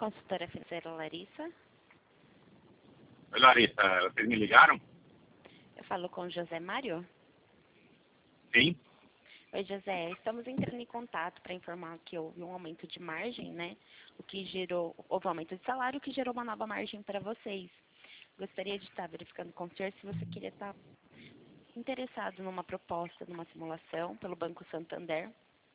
Consultora financeira Larissa. Oi, Larissa, vocês me ligaram? Eu falo com o José Mário. Sim. Oi, José. Estamos entrando em contato para informar que houve um aumento de margem, né? Houve um aumento de salário, o que gerou uma nova margem para vocês. Gostaria de estar verificando com o senhor se você queria estar interessado numa proposta, numa simulação pelo Banco Santander.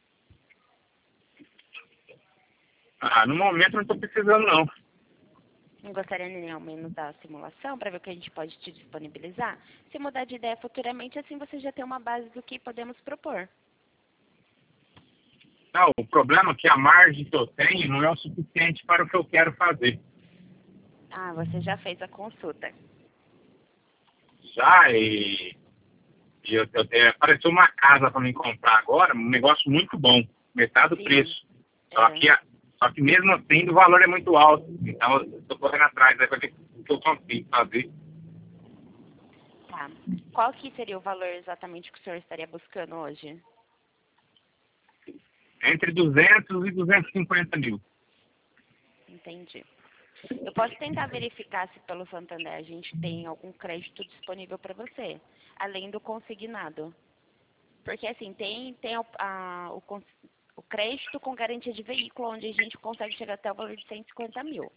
No momento não estou precisando, não. Não gostaria nem ao menos da simulação para ver o que a gente pode te disponibilizar? Se mudar de ideia futuramente, assim você já tem uma base do que podemos propor. Não, o problema é que a margem que eu tenho não é o suficiente para o que eu quero fazer. Ah, você já fez a consulta. Já, apareceu uma casa para me comprar agora, um negócio muito bom, metade do Sim. preço. Só que mesmo assim o valor é muito alto. Então eu estou correndo atrás para ver o que eu consigo fazer. Tá. Qual que seria o valor exatamente que o senhor estaria buscando hoje? Entre 200 e 250 mil. Entendi. Eu posso tentar verificar se pelo Santander a gente tem algum crédito disponível para você, além do consignado. Porque assim, tem o crédito com garantia de veículo, onde a gente consegue chegar até o valor de 150 mil.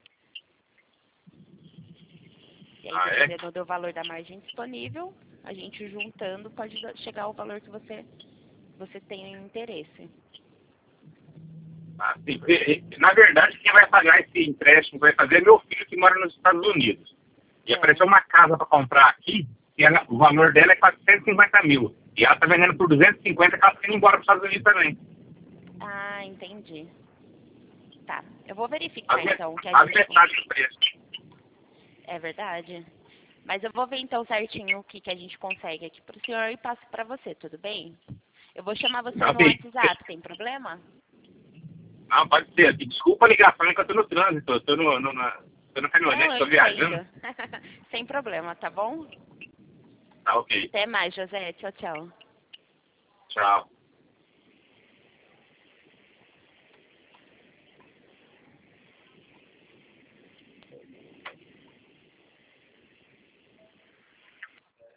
E aí, dependendo do valor da margem disponível, a gente juntando pode chegar ao valor que você tem interesse. Na verdade, quem vai pagar esse empréstimo vai fazer é meu filho que mora nos Estados Unidos. E apareceu uma casa para comprar aqui, e o valor dela é 450 mil. E ela está vendendo por 250, que ela está indo embora para os Estados Unidos também. Ah, entendi. Tá, eu vou verificar então o que a gente metade do preço. É verdade. Mas eu vou ver então certinho o que a gente consegue aqui pro senhor e passo para você, tudo bem? Eu vou chamar você no WhatsApp, tem problema? Não, pode ser. Desculpa a ligação, é que eu tô no trânsito. Eu tô no caminhonete, tô viajando. Sem problema, tá bom? Tá ok. Até mais, José. Tchau, tchau. Tchau.